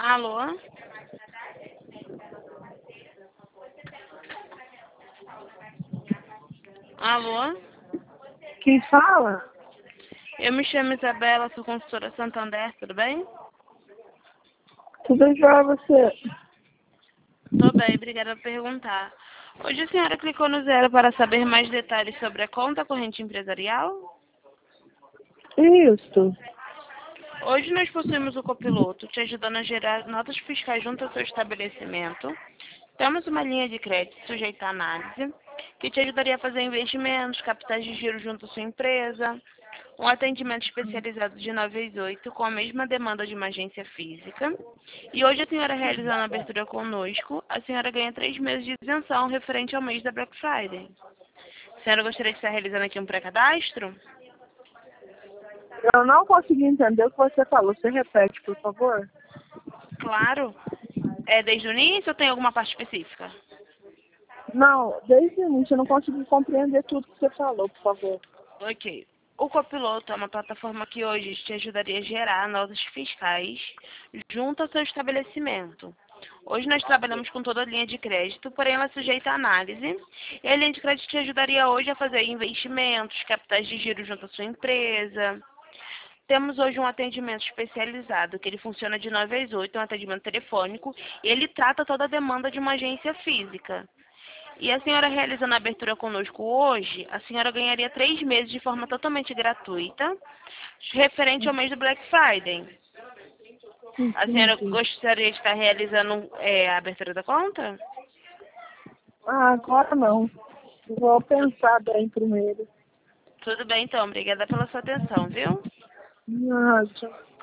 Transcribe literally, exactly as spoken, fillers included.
Alô? Alô? Quem fala? Eu me chamo Isabela, sou consultora Santander, tudo bem? Tudo jóia você? Tô bem, obrigada por perguntar. Hoje a senhora clicou no zero para saber mais detalhes sobre a conta corrente empresarial? Isso. Hoje nós possuímos o copiloto, te ajudando a gerar notas fiscais junto ao seu estabelecimento. Temos uma linha de crédito sujeita à análise, que te ajudaria a fazer investimentos, capitais de giro junto à sua empresa, um atendimento especializado de nove às oito, com a mesma demanda de uma agência física. E hoje a senhora realizando a abertura conosco, a senhora ganha três meses de isenção referente ao mês da Black Friday. A senhora gostaria de estar realizando aqui um pré-cadastro? Eu não consegui entender o que você falou. Você repete, por favor? Claro. É desde o início ou tem alguma parte específica? Não, desde o início eu não consegui compreender tudo que você falou, por favor. Ok. O Copiloto é uma plataforma que hoje te ajudaria a gerar notas fiscais junto ao seu estabelecimento. Hoje nós trabalhamos com toda a linha de crédito, porém ela é sujeita à análise. E a linha de crédito te ajudaria hoje a fazer investimentos, capitais de giro junto à sua empresa. Temos hoje um atendimento especializado, que ele funciona de nove às oito, é um atendimento telefônico, e ele trata toda a demanda de uma agência física. E a senhora realizando a abertura conosco hoje, a senhora ganharia três meses de forma totalmente gratuita, referente ao mês do Black Friday. A senhora Entendi. gostaria de estar realizando é, a abertura da conta? Ah, agora não. Vou pensar bem primeiro. Tudo bem, então. Obrigada pela sua atenção, viu? Ah, tchau.